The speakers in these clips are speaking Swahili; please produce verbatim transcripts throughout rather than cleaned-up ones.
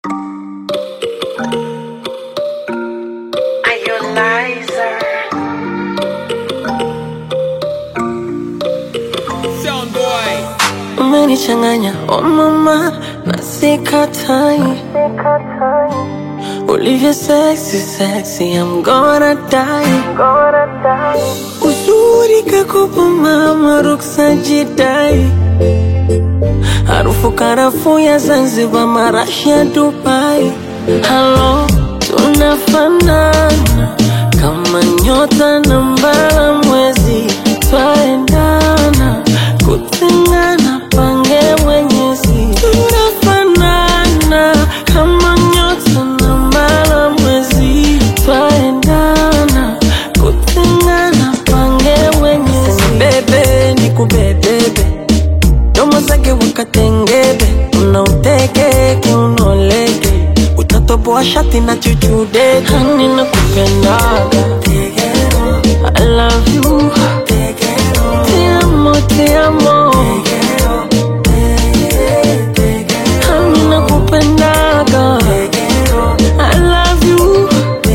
Umenichanganya oh mama na sikatai. Olivia sexy sexy, I'm gonna die. Uzuri kakupa mama, ruksa jidai. Harufu karafu ya Zanzibar, marashi ya Dubai. Hello, tunafanana kama nyota na mbala mwezi. Twaendana kutengana pange mwenyezi. Tunafanana kama nyota na mbala mwezi. Twaendana kutengana pange mwenyezi. Bebe nikubebebe, domo zake wakatengebe. Unauteke kiunolege, utatoboa shati na chuchude. Hani nakupendaga, I love you, te amo, te amo. Hani nakupendaga, I love you.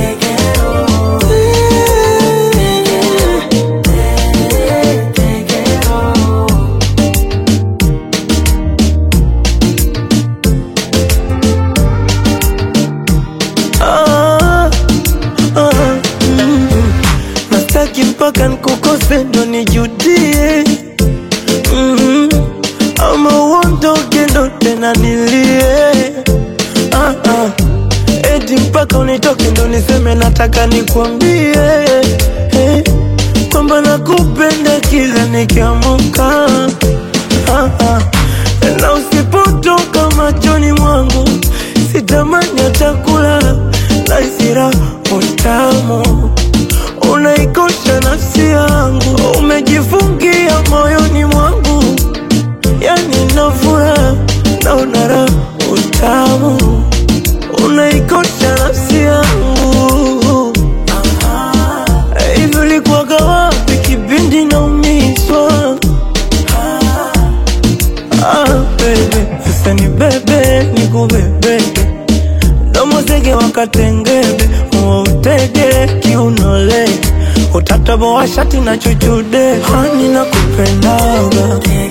Ah, ah, mm. Nataki mpaka nkukose ndo nijudie, mm. Ama uondoke ndo tena nilie, ah, ah. Eti mpaka unitoke ndo niseme nataka nikwambie, eh, kwamba nakupenda kila nikiamuka, ah, ah. Na usipotoka machoni mwangu sitamani hata kulala, na isira utamu unaikosha nafsi yangu. Umejifungia moyoni mwangu, yani nafura na unara utamu unaikosha nafsi yangu. Hivi ulikuwaga wapi kipindi naumizwa? Ah, baby, sasa ni bebe nikubebeke, domo zege wakatengebe. Utege kiunole, utataboa shati na chuchude. Hani nakupendaga,